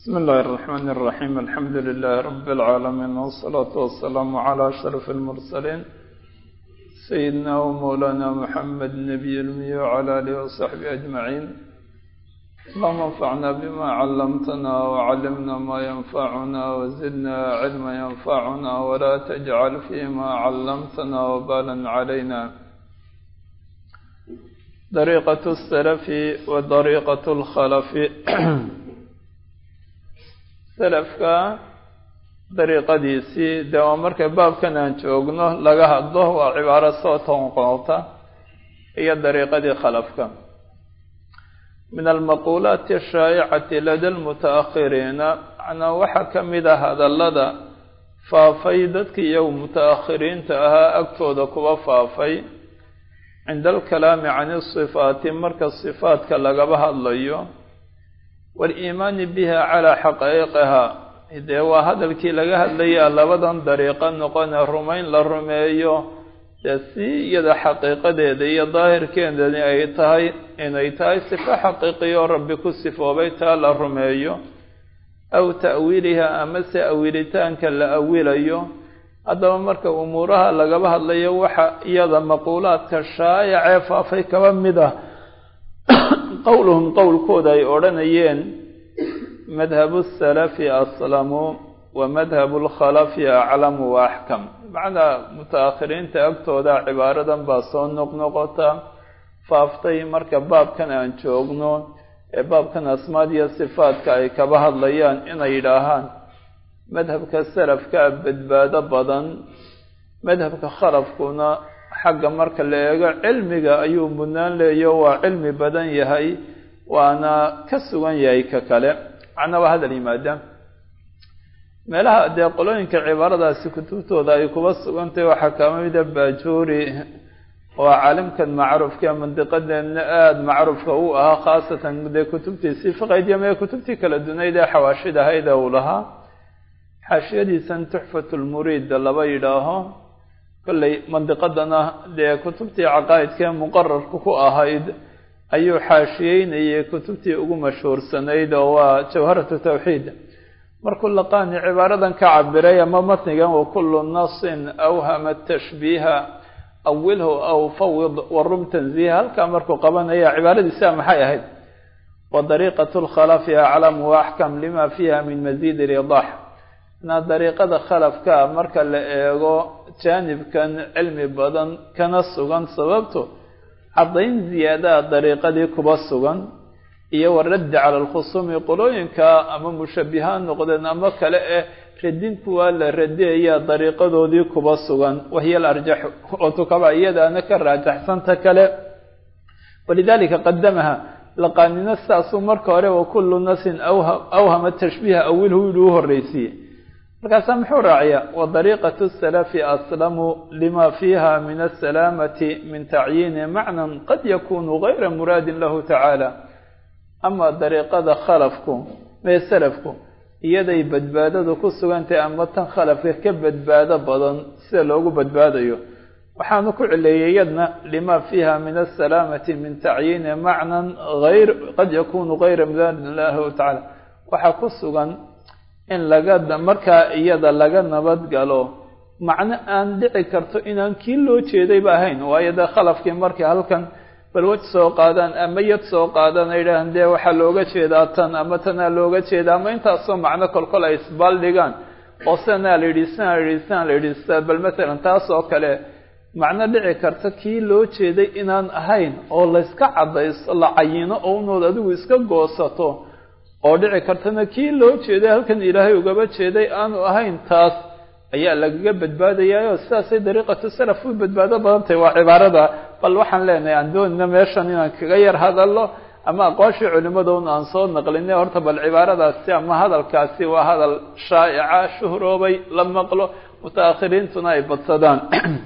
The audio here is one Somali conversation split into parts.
بسم الله الرحمن الرحيم الحمد لله رب العالمين والصلاة والسلام على أشرف المرسلين سيدنا ومولانا محمد النبي الأمي وعلى آله وصحبه أجمعين. اللهم انفعنا بما علمتنا وعلمنا ما ينفعنا وزدنا علما ينفعنا ولا تجعل فيما علمتنا وبالا علينا. طريقة السلف وطريقة الخلف salafka dariiqadiisii dee waa marka baabkan aan joogno laga hadlo waa cibaaro soo toonqoota iyo dariiqadii khalafka min almaquulaati ashaa'icati lada almuta'akhiriina macnaa waxaa ka mid ah hadallada faafay dadkii iyagu muta'akhiriinta ahaa agtooda kuwa faafay cinda alkalaami can isifaati marka sifaadka lagaba hadlayo waliimaani biha calaa xaqaa'iqihaa dee waa hadalkii laga hadlayaa labadan dariiqo noqone rumayn la rumeeyo dee si iyada xaqiiqadeeda iyo daahirkeedani ay tahay inay tahay sifo xaqiiqiyo rabbi ku sifoobay taa la rumeeyo aw ta'wiiliha amase awilitaanka la awilayo. haddaba marka umuuraha lagaba hadlayo waxa iyada maquulaadka shaayacee faafay kaba mid ah qowluhum qowlkooda ay odhanayeen madhabu salafi aslamu wa madhabu lkhalafi aclamu wa axkam. macnaa muta'akhiriinta agtooda cibaaradan baa soo noqnoqota faaftay marka baabkan aan joogno ee baabkan asmaad iyo sifaadka ay kaba hadlayaan inay yidhaahaan madhabka salafka badbaado badan, madhabka khalafkuna xagga marka la eego cilmiga ayuu mudnaan leeyo waa cilmi badan yahay waana ka sugan yahay ka kale. macnaa waa hadal yimaada meelaha dee qolooyinka cibaaradaasi kutubtooda ay kuba sugantahay waxaa kama mida baajuuri oo caalimkan macruufka mandiqadeena aada macruufka u ahaa khaasatan dee kutubtiisii fiqaydiyam ee kutubtii kala dunayd ee xawaashid ahayd uu lahaa xaashiyadiisan tuxfatulmuriid laba yidhaaho kolley mandiqadana dee kutubtii caqaa'idkee muqararka ku ahayd ayuu xaashiyeynayay kutubtii ugu mashhuursanayd oo waa jawharatu tawxiid. markuu laqaani cibaaradan ka cabiray ama matnigan wa kullu nasin awhama tashbiiha awilhu aw fawid warum tanziiha halkaa markuu qabanaya cibaaradiisa maxay ahayd wa dariiqatu lkhalafi aclamu wa axkam lima fiiha min masiid ridax. na dariiqada khalafka marka la eego jaanibkan cilmi badan kana sugan sababto caddayn ziyaadaha dariiqadii kuba sugan iyo waraddi cala alkhusuumi qolooyinka ama mushabihaan noqdeen ama kale radinku waa la radeeyaa dariiqadoodii kuba sugan wahiya alarjaxu oo tukaba iyadaana ka raajaxsanta kale. walidaalika qadamaha laqaanina saasuu marka hore wa kullu nasin awhama tashbiiha awilhu inuu horreysiiyey markaasaa muxuu raaciyaa wa dariiqatu salafi aslamu lima fiiha min asalaamati min tacyiini macnan qad yakunu gayra muraadin lahu tacaala. ama dariiqada khalafku mee salafku iyaday badbaadadu ku sugantahay ama tan khalafka ka badbaado badan sida loogu badbaadayo waxaanu ku cileeyay yadna lima fiiha min asalaamati min tacyiini macnan qad yakunu gayra muraadin lahu tacaala. waxaa ku sugan in markaa iyada laga nabad galo macno aan dhici karto inaan kii loo jeedayba ahayn. waayo dee khalafkii markay halkan balwaj soo qaadaan ama yad soo qaadaan ay yidhahaan dee waxaa looga jeedaa tan ama tanaa looga jeeda ama intaasoo macno kolkol ay isbaaldhigaan oo sanaa la yidhi sanaa la yidhi sanaa la yidhi bal matalan taas oo kale macno dhici karta kii loo jeeday inaan ahayn oo layska caddayso la cayino oo unood adigu iska goosato oo dhici kartana kii loo jeeday halkan ilaahay ugaba jeeday aanu ahayn taas ayaa lagaga badbaadayayo sidaasay dariiqatu salaf u badbaado badan tahay. waa cibaarada bal waxaan leenahay aan doonina meeshan inaan kaga yar hadallo ama aqooshii culimadoona aan soo naqlinay horta bal cibaaradaasi ama hadalkaasi waa hadal shaa'ica shuhroobay la maqlo mutaakhiriintuna ay badsadaan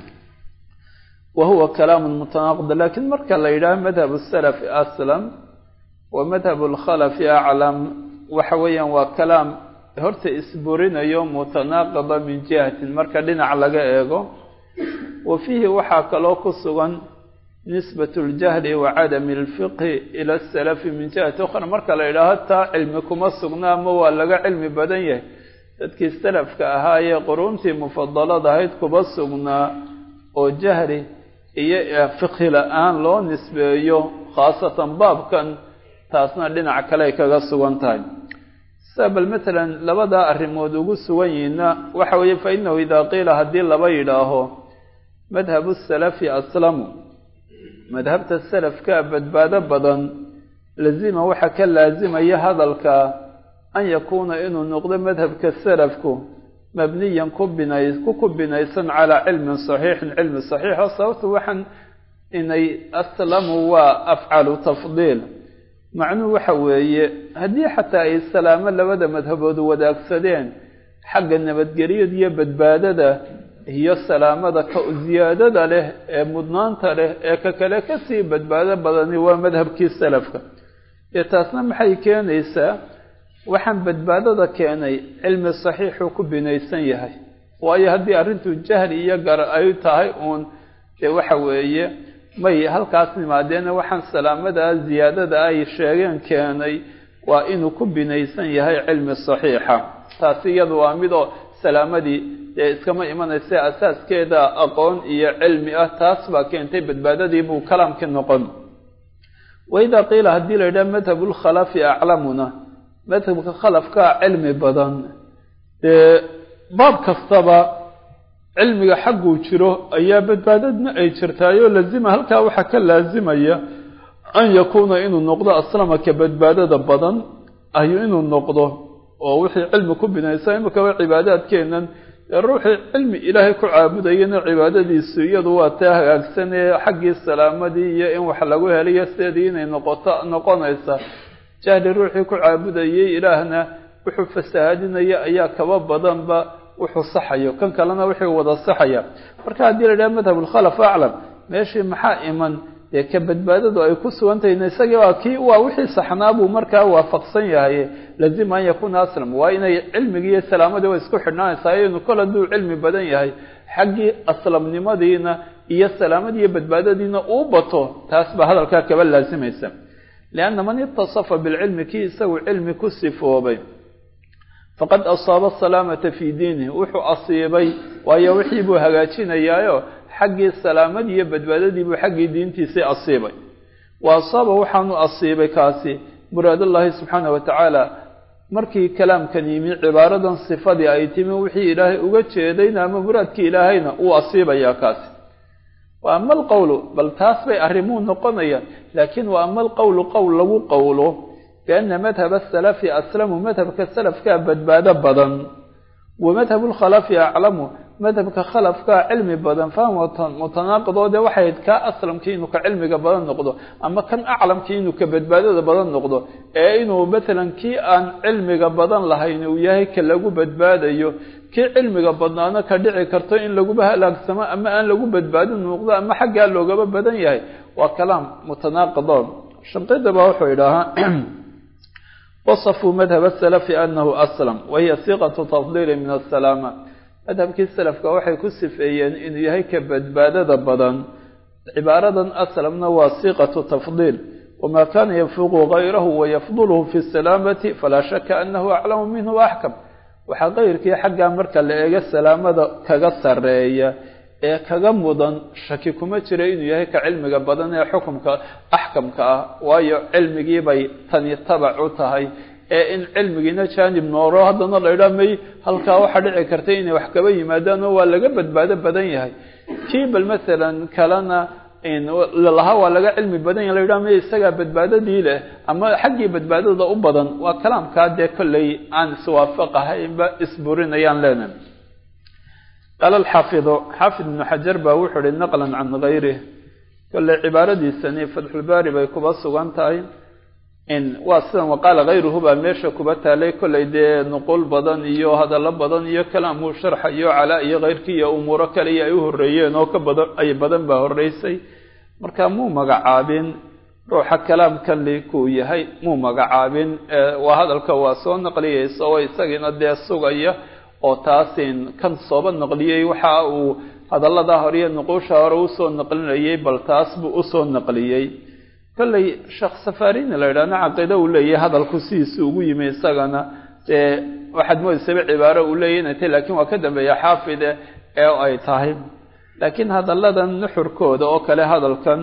wa huwa kalaamun mutanaaqid. laakiin marka la yidhaaho madhabu salafi aslam wa madhabu lkhalafi aclam waxa weeyaan waa kalaam horta isburinayo mutanaaqida min jihatin marka dhinac laga eego wa fiihi waxaa kaloo ku sugan نسبة الجهل وعدم الفقه إلى السلف من جهة أخرى marka la yidhaaho taa cilmi kuma sugnaa ma waa laga cilmi badan yahay dadkii salafka ahaayee quruuntii mufadalada ahayd kuba sugnaa oo jahli iyo fiqhi la-aan loo nisbeeyo khaasatan baabkan taasna dhinac kale ay kaga sugan tahay sabal مثلا labada arrimood ugu sugan yihiina waxa weeye fa innahu idaa qiila haddii laba yidhaaho madhabu salafi aslamu madhabta salafka badbaado badan lazima waxa ka laazimaya hadalka an yakuuna inuu noqdo madhabka salafku mabniyan ku binaysan calaa cilmin saxiixin cilmi saxiixa sababtu waxaan inay aslamu waa afcalu tafdiil macnuhu waxa weeye haddii xataa ay salaamo labada madhabood wadaagsadeen xagga nabadgelyada iyo badbaadada iyo salaamada ka ziyaadada leh ee mudnaanta leh ee ka kale ka sii badbaado badani waa madhabkii salafka ee taasna maxay keenaysaa waxaan badbaadada keenay cilmi saxiixu ku binaysan yahay waayo haddii arrintu jahli iyo gar ay tahay uun ee waxa weeye may halkaas nimaadeen waxaan salaamada ziyaadada ay sheegeen keenay waa inuu ku binaysan yahay cilmi saxiixa taasi iyadu waa mid oo salaamadii iskama imanaysa asaaskeeda aqoon iyo cilmi ah taas baa keentay badbaadadii buu kalaamka noqon wayda qiila hadii la yiraahdo madhabul khalafi a'lamuna madhabka khalafka cilmi badan baab kastaba cilmiga xaqu jiro ayaa badbaadadna ay jirtaayo lazima halka waxa ka laazimaya an yakuna inuu noqdo aslamaka badbaadada badan ayu inuu noqdo oo wixii cilmi ku binaysan imka waa cibaadaadkeenan ruuxi cilmi ilaahay ku caabudayna cibaadadiisu iyadu waa taa hagaagsan ee xaqii salaamadii iyo in wax lagu helayo sidii inay noqonaysa jahli ruuxi ku caabudayay ilaahna wuxuu fasaadinaya ayaa kaba badanba wuxuu saxayo kan kalena wuxuu wada saxaya marka hadii la yiraahdo madhabul khalaf a'lam meeshii maxaa iman ee ka badbaadadu ay ku sugantahay waa wixii saxnaabu markaa waafaqsan yahay lazima an yakuna aslam waa inay cilmiga iyo salaamada way isku xidhnaanaysaa inuu kala duu cilmi badan yahay xaqi aslamnimadiina iyo salaamadii badbaadadiina uu bato taas ba hadalka kaba laazimaysa laana man ittasafa bil ilmi ki isagu cilmi ku sifoobay faqad asaba salamata fi diinihi wuxuu asiibay waayo wixii buu hagaajinayaayo xaqii salaamadii iyo badbaadadii buu xaqii diintiisa asiibay waasaba waxaanu asiibay kaasi muraadallahi subhanahu wa ta'ala markii kalaamkan yimi cibaaradan sifadii ay timi wixii ilaahay uga jeedayna ama muraadkii ilaahayna uu asiibaya kaasi wa amal qawlu bal taasbay arrimuhu noqonayaan laakiin wa amal qawlu qawl lagu qawlo بأن مذهب السلف أسلم مذهب كالسلف كبدباد بدن ومذهب الخلف أعلم مذهب كخلف كعلم بدن فهم متناقض وده واحد كأسلم كينو كعلم بدن نقضه أما كان أعلم كينو كبدباد بدن نقضه إنه مثلا كي أن علم بدن لهين وياه كلاجو بدباد أيوه كي علم بدن أنا كدعي كرتين لجو بها السماء أما أن لجو بدباد نقضه أما حاجة لو جاب بدن ياه وكلام متناقض شنطة بروحه إلها وصفوا مذهب السلف أنه أسلم وهي صيغة تفضيل من السلامة مذهب السلف كوحي كسفيين إن يهيك بدبادة بدن عبارة أسلمنا وصيغة تفضيل وما كان يفوق غيره ويفضله في السلامة فلا شك أنه أعلم منه وأحكم وحغير كي حقا مركا لأيجا السلامة كغسر رأيه kaga mudan shaki kuma jira inuu yahay ka cilmiga badan ee xukunka ahkamka waayo cilmigii bay tani tabac u tahay ee in cilmigiina jaanib nooro hadana la yiraahmay halka waxa dhici kartay inay wax kaba yimaadaan oo waa laga badbaado badan yahay kiibal midalan kalana in laha waa laga cilmi badan yahay la yiraahmay isaga badbaadadii leh ama xaqii badbaadada u badan waa kalaamka de kulay aan iswaafaqahay ba isburinayaan leenan قال الحافظ حافظ بن حجر باوحر نقلا عن غيره كل عبارة دي السنة فتح الباري بيكوبا سوغانتاي إن واسن وقال غيره بميشا كوبتا لي كل دي نقول بدن إيو هذا لبدن إيو كلام شرح إيو على إيو غير كي أمورك لي أيوه الرئيين أو كبدن أي بدن باه الرئيسي مركا مو مقعابين روح الكلام كان لي كوي هاي مو مقعابين وهذا الكواسون نقليه سوى يساقين الدي السوغية oo taasin kan sooba noqliyay waxa uu hadallada hore iyo nuquusha hore usoo naqlinayay bal taas buu usoo naqliyey kolley sheekh safarini la yidhaahna caqiida uu leeyahay hadalku sidiisa ugu yimi isagana dee waxaad moodaysaba cibaaro uu leeyahy inay tahy laakiin waa ka dambeeya xaafide ee ay tahay laakiin hadalladan nuxurkooda oo kale hadalkan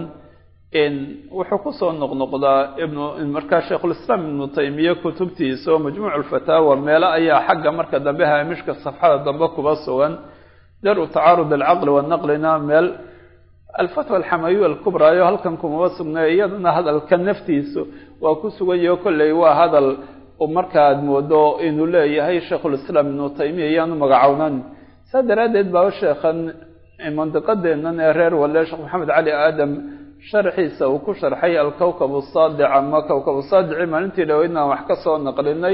wuxuu kusoo noqnoqdaa markaa sheikhulislaam ibnu taymiya kutubtiisa oo majmuuc alfataawa meelo ayaa xagga marka dambe haamishka safxada dambe kuba sugan daru tacaarud alcaqli wanaqlina meel alfatwa alxamawiya alkubraa iyo halkan kumaba sugnay iyadana hadalka naftiisu waa ku sugan yaho kolley waa hadal markaad moodo inuu leeyahay sheikhulislaam ibnu taymiya iyaanu magacownan saa daraaddeed baa sheekhan mandiqadeennan ee reer wale sheekh maxamed cali aadam sharxiisa uu ku sharxay alkowkab asaadic ama kowkab asaadici maalintii dhaweydna aan wax ka soo naqlinay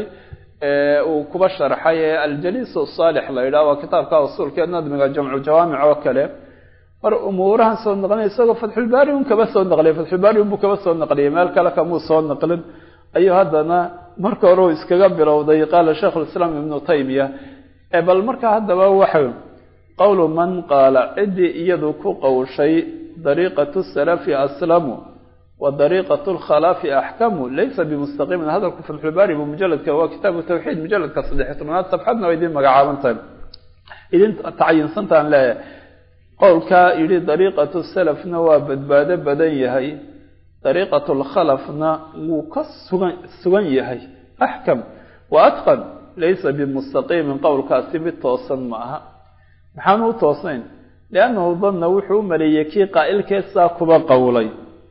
uu kuba sharxay aljaliis asaalix la yidhaha waa kitaabka usuulkee nadmiga jamcu jawaamic oo kale mar umuurahan soo naqlinay isagoo fatxulbaari un kaba soo naqliyay fatxulbaari unbuu kaba soo naqliyay meel kale kamuu soo naqlin ayuu haddana marka hore uu iskaga bilowday qaala sheikhulislaam ibnu taymiya bal marka haddaba waxa qowlu man qaala ciddii iyadu ku qowshay dariiqatu salafi aslamu wa dariiqatu lkhalaafi axkamu laysa bimustaqiimin hadalku fatxulbaari bu mujaladka waa kitaabu tawxiid mujaladka 13 safxadna waa idin magacaaban tahay idin tacayinsantaan leeyahay qowlkaa yidhi dariiqatu salafna waa badbaado badan yahay dariiqatu lkhalafna wuu ka sugan yahay axkam wa atqan laysa bimustaqiimin qowlkaasi mid toosan ma aha maxaanu u toosnayn liannahu danna wuxuu u maleeyey kii qaa'ilkeesaa kuba qowlay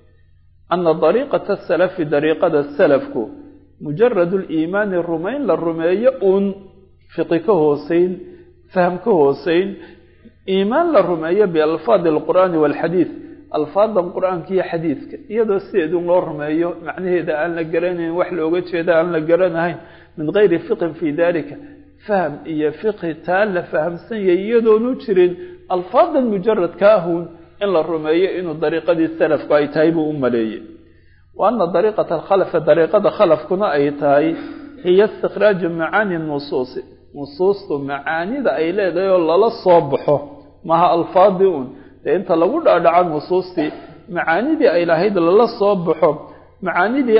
ana dariiqata salafi dariiqada salafku mujaradu liimaani rumayn la rumeeyo uun fiqi ka hooseyn faham ka hooseyn iimaan la rumeeyo bialfaadi alqur'aani waalxadiid alfaadan qur-aanka iyo xadiidka iyadoo sideedun loo rumeeyo macnaheeda aan la garanayn wax looga jeeda aan la garanahayn min gayri fiqhin fii dalika faham iyo fiqhi taa la fahamsan yahay iyadoonu jirin alfaadan mujaradka ahuun in la rumeeyo inuu dariiqadii salafku ay tahay buu u maleeyey wa ana dariiqata alkhalafa dariiqada khalafkuna ay tahay hiya istikhraaju macaani nusuusi nusuustu macaanida ay leedahay oo lala soo baxo maha alfaadii un dee inta lagu dhaadhaco nusuustii macaanidii ay lahayd lala soo baxo macaanidii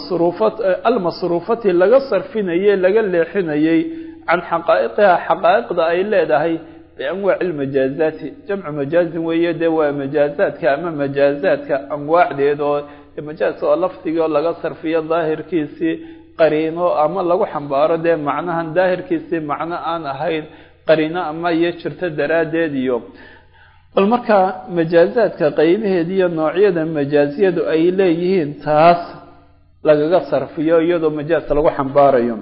almasruufati laga sarfinayey laga leexinayey can xaqaa'iqiha xaqaa'iqda ay leedahay bianwaaci lmajaazaati jamcu majaazin weeye dee waa majaazaadka ama majaazaadka anwaacdeed oo majaaska oo lafdigoo laga sarfiyo daahirkiisii qariino ama lagu xambaaro dee macnahan daahirkiisii macno aan ahayn qariino ama iyo jirto daraaddeed iyo bal markaa majaazaadka qaybaheed iyo noocyada majaaziyadu ay leeyihiin taas lagaga sarfiyo iyadoo majaaz lagu xambaarayo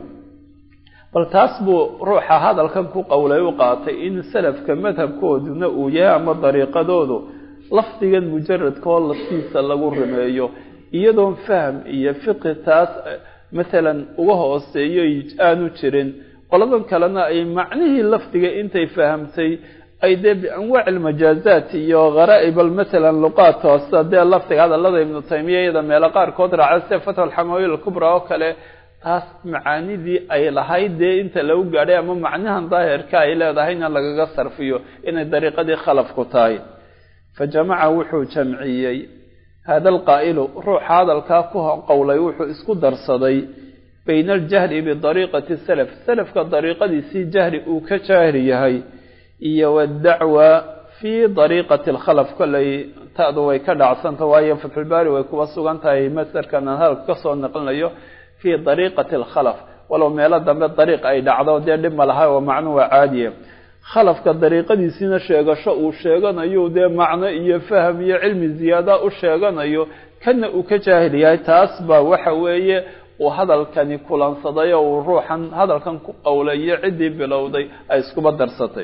bal taas buu ruuxa hadalkan ku qowlay u qaatay in salafka madhabkooduna uu yahay ama dariiqadoodu lafdigan mujaradkoo laftiisa lagu rumeeyo iyadoon faham iyo fiqi taas maalan uga hooseeyo aanu jirin qoladan kalena ay macnihii lafdiga intay fahamtay ay dee bianwaaci almajaazaat iyo ghara'ib maalan luqaat hoose dee lafdiga hadallada ibnu taymiya iyada meelo qaarkood raacda sida fatwa alxamawiya alkubraa oo kale taas macaanidii ay lahayd dee inta lagu gaadhay ama macnahan daahirka ay leedahayna lagaga sarfiyo inay dariiqadii khalafku tahay fa jamaca wuxuu jamciyey hada alqaa'ilu ruuxa hadalkaa ku qowlay wuxuu isku darsaday bayna aljahli bidariiqati salaf salafka dariiqadiisii jahli uu ka jaahil yahay iyo waddacwa fii dariiqati alkhalaf kollay ta'du way ka dhacsanta waayo fatxulbaari way kuba sugan tahay masarkan aan hadalka ka soo naqlinayo fii dariiqati alkhalaf walow meelo dambe dariiq ay dhacdo dee dhib ma laha oo macno waa caadiye khalafka dariiqadiisiina sheegasho uu sheeganayo dee macno iyo faham iyo cilmi ziyaada u sheeganayo kana uu ka jaahil yahay taas baa waxa weeye uu hadalkani kulansaday oo uu ruuxan hadalkan ku qowlayo ciddii bilowday ay iskuba darsatay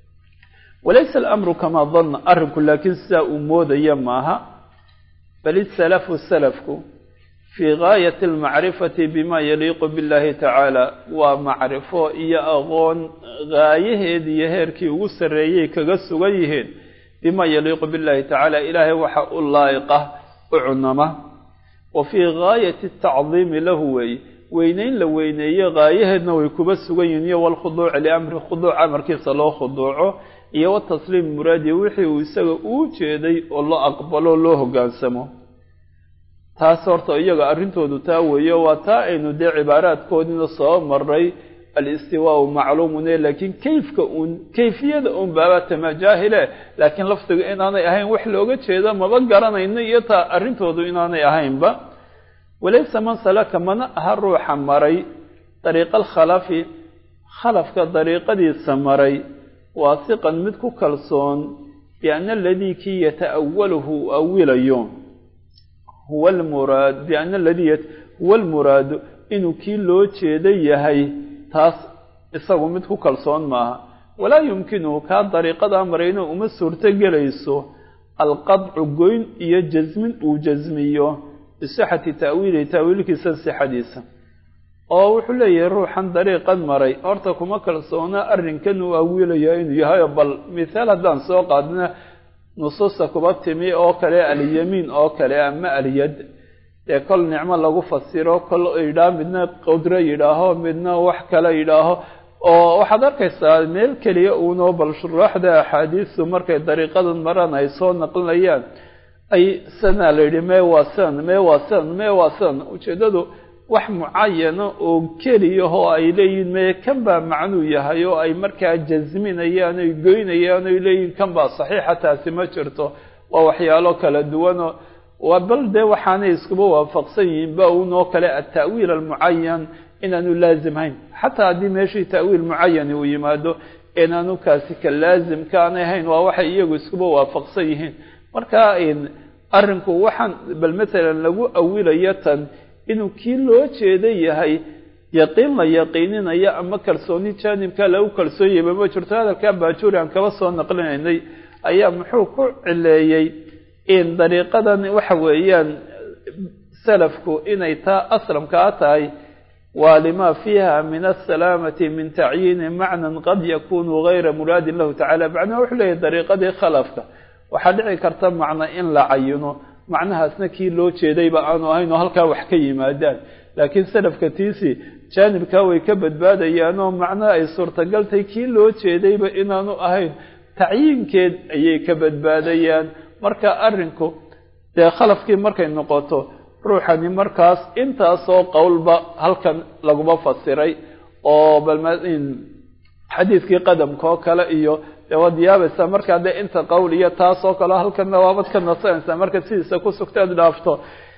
walaysa alamru kamaa danna arrinku laakiin sidaa uu moodaya maaha bal isalafu salafku fii gaayati almacrifati bima yaliiqu billahi tacaala waa macrifo iyo aqoon gaayaheed iyo heerkii ugu sarreeyay kaga sugan yihiin bima yaliiqu billahi tacaala ilaahay waxa u laa'iqa u cunama wa fii gaayati atacdiimi lahu weeye weyneyn la weyneeye gaayaheedna way kuba sugan yihiin iyo walkhuduuci liamri khuduuc amarkiisa loo khuduuco iyo watasliim muraadi wixii uu isaga uu jeeday oo loo aqbalo loo hoggaansamo taas horta iyaga arrintoodu taa weeyo waa taa aynu dee cibaaraadkoodina soo maray alistiwaau macluumun laakiin kayfiyada uun baaba tamajaahile laakiin lafdiga inaanay ahayn wax looga jeedo maba garanayno iyo taa arrintoodu inaanay ahaynba walaysa man salaka mana aha ruuxa maray dariiqa alkhalafi khalafka dariiqadiisa maray waasiqan mid ku kalsoon biana aladii kii yata'awaluhu awilayo huwa almuraad biana aladii huwa almuraadu inuu kii loo jeeda yahay taas isagu mid ku kalsoon maaha walaa yumkinuhu kaa dariiqada marayno uma suurto gelayso alqadcu goyn iyo jasmin uu jasmiyo bisixati ta'wiilihi ta'wiilkiisa sixadiisa oo wuxuu leeyahay ruuxan dariiqan maray horta kuma kalsoona arrinkan uu awiilaya inuu yahay bal mithaal haddaan soo qaadna nusuusta kuba timi oo kale alyamiin oo kale ama alyad dee kol nicmo lagu fasiro kol yidhaah midna qudro yidhaaho midna wax kale yidhaaho oo waxaad arkaysaa meel keliya uunoo bal shuruuxda axaadiistu markay dariiqadan maran ay soo naqlinayaan ay sanaa la yidhi mee waa san ujeeddadu wax mucayana oo keliyahoo ay leeyihin mee kan baa macnuu yahay oo ay markaa jasminayaan oy goynayaan oy leeyihin kan baa saxiixa taasi ma jirto waa waxyaalo kala duwanoo waa bal dee waxaanay iskuba waafaqsan yihiin ba unoo kale ata'wiil almucayan inaanu laazimhayn xataa haddii meeshii ta'wiil mucayani uu yimaado inaanu kaasi ka laazimka aanay ahayn waa waxay iyagu iskuba waafaqsan yihiin marka arrinku waxaan bal matalan lagu awilayo tan inuu kii loo jeeda yahay yaqiin la yaqiininaya ama kalsooni jaanibka lagu kalsoonyaba ma jirto hadalkaa baajuuri aan kaba soo naqlinaynay ayaa muxuu ku cileeyey in dariiqadan waxa weeyaan salafku inay taa aslamkaa tahay waa lima fiiha min asalaamati min tacyiini macnan qad yakunu gayra muraadin lahu tacala macnaha wuxuu leeyahay dariiqadii khalafka waxaa dhici karta macno in la cayino macnahaasna kii loo jeedayba aanu ahayn oo halkaa wax ka yimaadaan laakiin salafka tiisi jaanibkaa way ka badbaadayaan oo macnaha ay suurtagaltay kii loo jeedayba inaanu ahayn tacyiinkeed ayay ka badbaadayaan marka arrinku dee khalafkii markay noqoto ruuxani markaas intaasoo qowlba halkan laguma fasiray oo bal xadiidkii qadamka oo kale iyo dee waad yaabaysaa markaa dee inta qowl iyo taasoo kale halkanna waabad ka nasanaysaa marka sidiisa ku sugteed dhaafto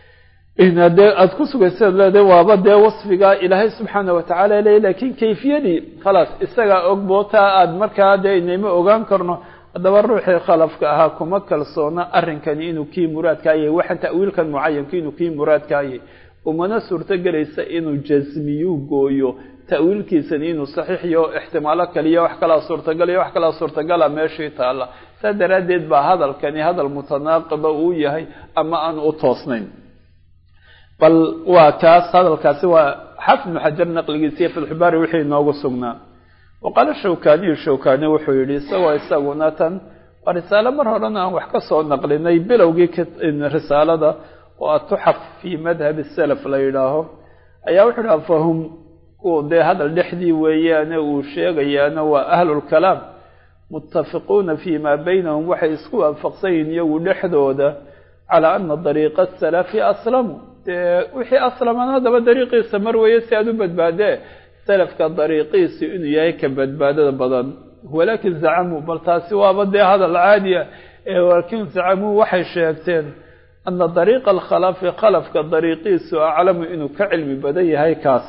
dee aada ku sugayseed leedahay waaba dee wasfigaa ilaahay subxaana watacaala leey laakiin kayfiyadii khalaas isagaa ogbootaa aada markaa dee inayma ogaan karno haddaba ruuxii khalafka ahaa kuma kalsoona arrinkani inuu kii muraadkaayay waxaan ta'wiilkan mucayanka inuu kii muraadkaayay umana suurto gelaysa inuu jasmiyuu gooyo ta'wiilkiisani inuu saxiixiyo ixtimaalo kaliya wax kalaa suurtagal iyo wax kalaa suurtagala meeshii taalla saa daraaddeed baa hadalkani hadal mutanaaqiba uu yahay ama aan u toosnayn bal waa kaas hadalkaasi waa xafid ibnu xajar naqligiisiiyo fatxubaari wixii inoogu sugnaa waqaala shawkani wuxuu yidhi isaguna tan waa risaalo mar horena aan wax ka soo naqlinay bilowgii risaalada oo atuxaf fii madhab salaf la yidhaaho ayaa wuxuu dhaha fahum kuwa dee hadal dhexdii weeyaane uu sheegayaana waa ahlulkalaam muttafiquuna fii maa baynahum waxay isku waafaqsan yihiin iyagu dhexdooda calaa ana dariiqa asalafi aslamu dee wixii aslaman haddaba dariiqiisa mar weeye si aada u badbaadee salafka dariiqiisi inuu yahay ka badbaadada badan walaakin zacamuu bal taasi waaba dee hadal caadiya walaakin zacamuu waxay sheegteen ana dariiqa alkhalafi khalafka dariiqiisu aclamu inuu ka cilmi badan yahay kaas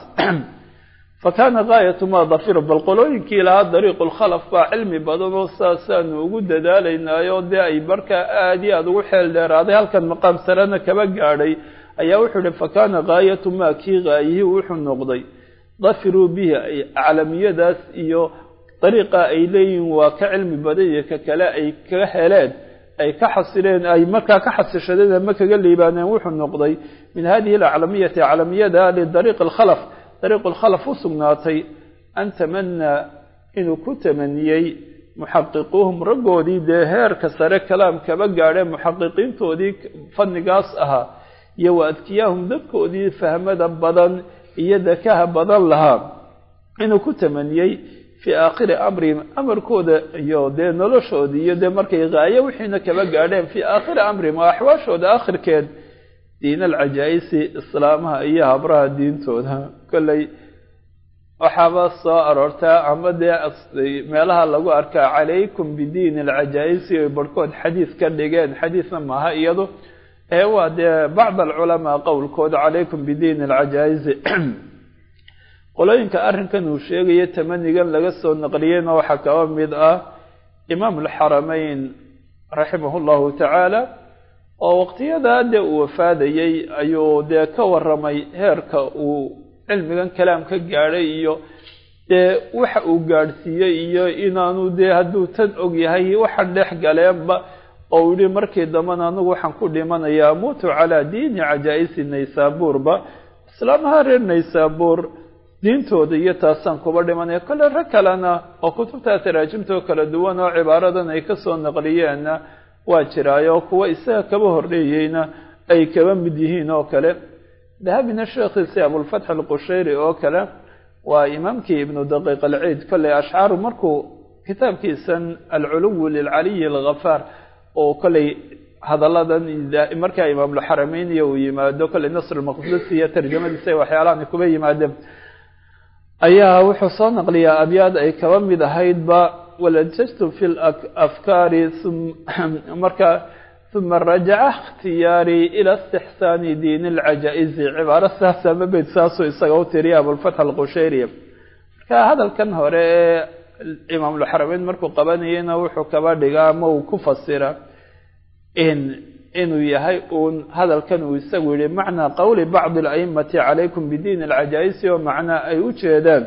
fakaana gaayatu maa dafiro bal qolooyinkii lahaa dariiqu lkhalaf baa cilmi badan oo saasaanu ugu dadaalaynayo dee ay markaa aada iyo aada ugu xeel dheeraaday halkan maqaam sarena kaba gaadhay ayaa wuxuu ihi fakaana gaayatu maa kii gaayihii wuxuu noqday dafiruu bihi ay aclamiyadaas iyo dariiqa ay leeyihiin waa ka cilmi badan iyo ka kale ay ka heleen ay ka xasileen ay markaa ka xasishadeen ama kaga liibaaneen wuxuu noqday min hadihi alaclamiyati aclamiyada lidariiq alkhalaf dariiq alkhalaf u sugnaatay an tamanaa inuu ku tamaniyey muxaqiquuhum raggoodii dee heerka sare kalaam kaba gaadheen muxaqiqiintoodii fannigaas ahaa iyo wa adkiyaahum dadkoodii fahmada badan iyo dakaha badan lahaa inuu ku tamaniyey fii aakhiri amrihim amarkooda iyo dee noloshoodii iyo dee markay gaayo wixiina kaba gaadheen fii aakhiri amrihim waa axwaashooda aakhirkeed diin alcajaa'isi islaamaha iyo habraha diintooda kolley waxaaba soo aroortaa ama dee meelaha lagu arkaa calaykum bidiini alcajaa'isi oy barhkood xadiis ka dhigeen xadiisna maaha iyado waa dee bacd alculamaa qowlkooda calaykum bidiini alcajaa'isi qolooyinka arrinkan uu sheegaya tamanigan laga soo naqliyeyna waxaa kaba mid ah imaam alxarameyn raximah llahu tacaala oo waqtiyadaa dee uu wafaadayey ayuu dee ka waramay heerka uu cilmigan kalaam ka gaadhay iyo dee waxa uu gaadhsiiyey iyo inaanu dee hadduu tan og yahay waxaan dhex galeenba oo uu yihi markii dambana anigu waxaan ku dhimanayaa amuutu calaa diini cajaa'isi naysaabuurba islaamaha reer naysaabuur diintooda iyo taasaan kuba dhimanaya kole rag kalena oo kutubtaa taraajimtoo kala duwan oo cibaaradan ay kasoo naqliyeenna waa jiraayo kuwa isaga kaba horreeyeyna ay kaba mid yihiin oo kale dahabina sheekhiisi abulfatx alqushayri oo kale waa imaamkii ibnu daqiiq alciid kolley ashcaaru markuu kitaabkiisan alculuw lilcaliyi alghafaar oo kolley hadalladan markaa imaamulxarameyn iyo uu yimaado kolley nasr almaqdisi iyo tarjamadiisa waxyaalahan kuba yimaadeen ayaa wuxuu soo naqliyaa abyaad ay kaba mid ahaydba walajajtu fi lafkaari marka uma rajaca ikhtiyaari ila istixsaani diini alcajaa'isi cibaaro saas ama beyd saasuu isaga u tiriya abulfatx alqushayri marka hadalkan hore ee imaamulxarameyn markuu qabanayena wuxuu kaba dhigaa ama uu ku fasira inuu yahay uun hadalkan uu isagu yihi macnaa qowli bacdi ala'immati calaykum bidiini alcajaa'isi oo macnaa ay u jeedaan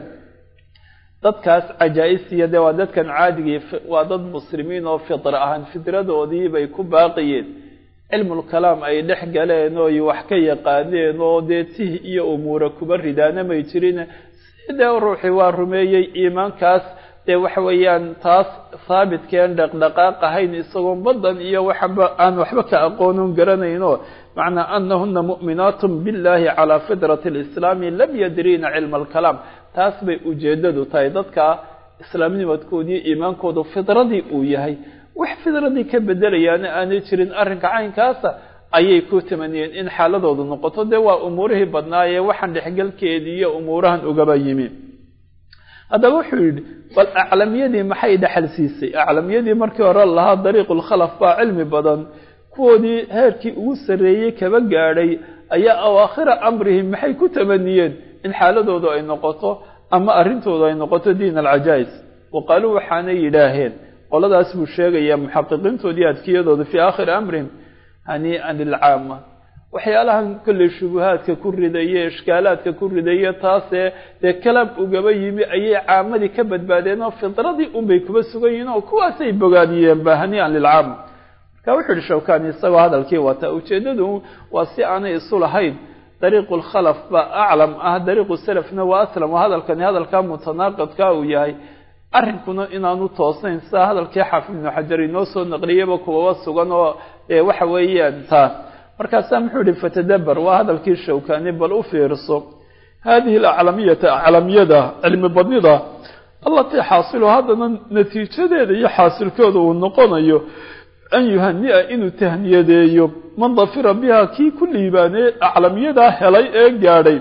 dadkaas cajaa'isiya dee waa dadkan caadigii waa dad muslimiin oo fitra ahaan fidradoodii bay ku baaqiyeen cilmulkalaam ay dhex galeen oo wax ka yaqaaneen oo dee tih iyo umuura kuba ridaanamay jirin sidee ruuxii waa rumeeyey iimaankaas dee waxa weeyaan taas haabidkeen dhaqdhaqaaq ahayn isagoo badan iyo waxba aan waxba ka aqoonon garanayno macnaa anahuna mu'minaatun billahi calaa fidrati alislaami lam yadriina cilma alkalaam taas bay ujeedadu tahay dadka islaamnimadkoodii iimaankoodu fidradii uu yahay wax fidradii ka bedelayaana aanay jirin arrinka caynkaasa ayay ku tamaniyeen in xaaladoodu noqoto dee waa umuurihii badnaayee waxaan dhexgalkeedii iyo umuurahan ugaba yimi haddaba wuxuu yidhi bal aclamiyadii maxay dhexal siisay aclamiyadii markii hore lahaa dariiqulkhalaf baa cilmi badan kuwoodii heerkii ugu sarreeyey kaba gaadhay ayaa awaakhira amrihim maxay ku tamaniyeen in xaaladoodu ay noqoto ama arrintoodu ay noqoto diin alcajaa'is waqaaluu waxaanay yidhaaheen qoladaas buu sheegayaa muxaqiqiintoodii adkiyadooda fii aakhiri amrihim hanii'an lilcaama waxyaalahan kolley shubuhaadka ku ridaya ishkaalaadka ku ridaya taasee dee kalaam ugaba yimi ayay caamadii ka badbaadeen oo fidradii unbay kuba sugan yihiin oo kuwaasay bogaadiyeenba hanii'an lilcaama marka wuxuu yihi shawkani isagoo hadalkii wataa ujeeddadu waa si aanay isu lahayn dariiqu lkhalaf baa aclam ah dariiqu salafna waa aslam oo hadalkani hadalkaa mutanaaqidka uu yahay arrinkuna inaanu toosnayn sidaa hadalkii xaafid ibnu xajar inoo soo naqliyaba kuwaba sugan oo waxa weeyaan taas markaasaa muxuu yihi fatadabar waa hadalkii shawkani bal u fiirso hadihi alaclamiyata aclamiyada cilmi badnida allatii xaasilu haddana natiijadeeda iyo xaasilkooda uu noqonayo an yuhania inuu tahniyadeeyo man dafira biha kii ku liibaanee aclamiyadaa helay ee gaadhay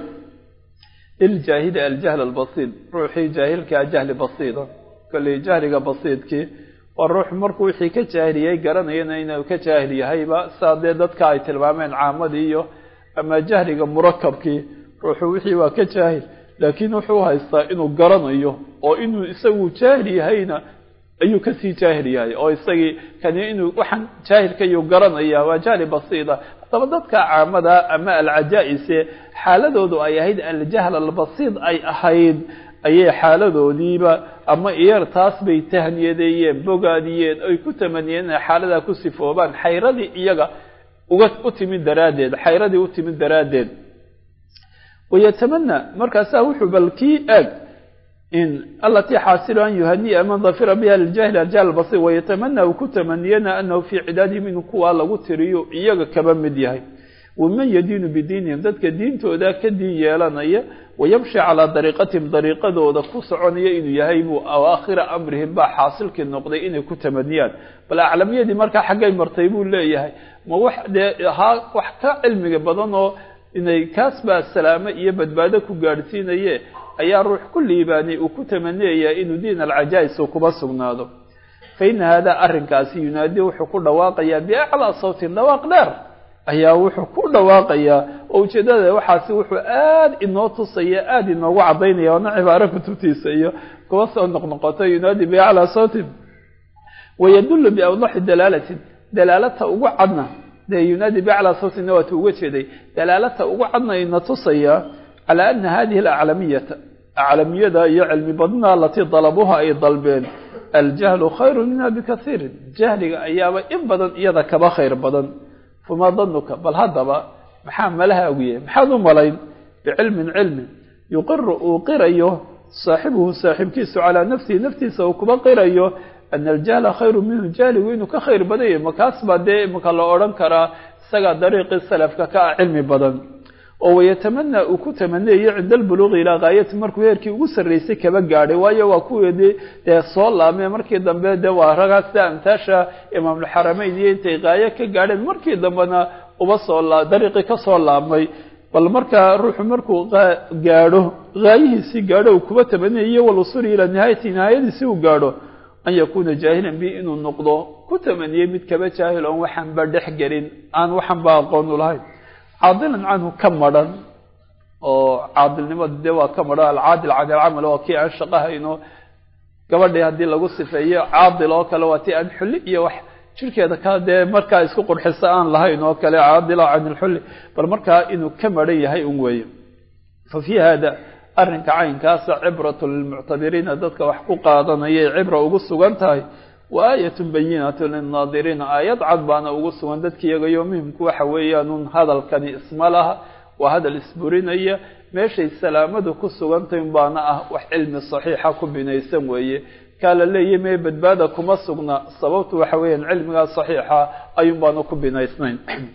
iljaahili aljahl albasiid ruuxii jaahilkaa jahli basiida kolley jahliga basiidkii waa ruux markuu wixii ka jaahiliyey garanayana inuu ka jaahil yahayba saa dee dadka ay tilmaameen caamadii iyo ama jahliga murakabkii ruuxu wixii waa ka jaahil laakiin wuxuu haystaa inuu garanayo oo inuu isagu jaahil yahayna ayuu kasii jaahil yahay oo isagii kani inuu waxaan jaahilkayuu garanaya waa jahli basiida haddaba dadka caamada ama alcajaa'ise xaaladoodu ay ahayd aljahl albasiid ay ahayd ayay xaaladoodiiba ama iyar taas bay tahniyadeeyeen bogaadiyeen ay ku tamaniyeen inay xaaladaa ku sifoobaan xayradii iyaga u timid daraaddeed xayradii u timid daraaddeed wayatamana markaasaa wuxuu balkii eeg in allatii xaasilu an yuhaniya man dafira biha liljahli aljahl albasiid wayatamana uu ku tamaniyana anahu fii cidaadihim inuu kuwaa lagu tiriyo iyaga kaba mid yahay waman yadiinu bidiinihim dadka diintooda ka diin yeelanaya wayamshi calaa dariiqatihim dariiqadooda ku soconaya inuu yahay buu awaakhira amrihim baa xaasilkii noqday inay ku tamaniyaan bal aclamiyadii markaa xaggay martay buu leeyahay ma wax dee wax ka cilmiga badan oo inay kaas baa salaamo iyo badbaado ku gaadhsiinaye ayaa ruux ku liibaanay uu ku tamaniyayaa inuu diin alcajaa'is uu kuba sugnaado fa ina haadaa arrinkaasi yunaadi wuxuu ku dhawaaqayaa biaclaa sawtin dhawaaq dheer ayaa wuxuu ku dhawaaqayaa oo ujeedada waxaasi wuxuu aad inoo tusaya aad inoogu cadaynaya waana cibaaro kutubtiisa iyo kuwa soo noqnoqota yunaadi biaclaa sawtin wayadullu biawdaxi dalaalatin dalaalata ugu cadna dee yunaadi biaclaa sawtina waatu uga jeeday dalaalata ugu cadna ina tusaya calaa ana hadihi alaclamiyata aclamiyada iyo cilmi badna alatii dalabuha ay dalbeen aljahlu khayru minha bikaiirin jahliga ayaaba in badan iyada kaba khayr badan famaa danuka bal haddaba maxaa malaha ogyahay maxaad u malayn bicilmin cilmi yuqiru uu qirayo saaxibuhu saaxibkiisu calaa nafsihi naftiisa uu kuba qirayo ana aljahla khayru minhu jahligu inuu ka khayr badan yahay makaas baa dee imaka la odhan karaa isagaa dariiqii salafka ka ah cilmi badan oo wayatamanaa uu ku tamaniyayo cinda albuluuqi ilaa gaayati markuu heerkii ugu sarraysay kaba gaadhay waayo waa kuweedii dee soo laabmee markii dambe dee waa ragaas sida amtaasha imaamulxarameyn iyo intay gaayo ka gaadheen markii dambena uba soo dariiqii ka soo laabmay bal markaa ruuxu markuu gaadho gaayihiisii gaadho uu kuba tamaniyayo walusuli ilaa nihaayati nihaayadiisi uu gaadho an yakuuna jaahilan bi inuu noqdo ku tamaniyey mid kaba jaahil oon waxanba dhex gelin aan waxanba aqoon u lahayn caadilan canhu ka madhan oo caadilnimada dee waa ka madhan alcaadil can alcamal waa kii aan shaqahayno gabadhii haddii lagu sifeeyo caadil oo kale waa tii aan xulli iyo wax jirkeeda ka dee markaa isku qurxisa aan lahayn oo kale caadila can ilxulli bal markaa inuu ka madhan yahay un weeye fa fii hada arrinka caynkaasa cibratu lilmuctabiriina dadka wax ku qaadanayay cibra ugu sugan tahay wa aayatun bayinatu linnaadiriina aayad cad baana ugu sugan dadka iyagayo muhimku waxa weeyaanun hadalkani isma laha waa hadal isburinaya meeshay salaamadu ku sugantahy baana ah wax cilmi saxiixa ku binaysan weeye kaa la leeyahy mee badbaada kuma sugna sababtu waxa weeyaan cilmigaa saxiixa ayuun baana ku binaysnayn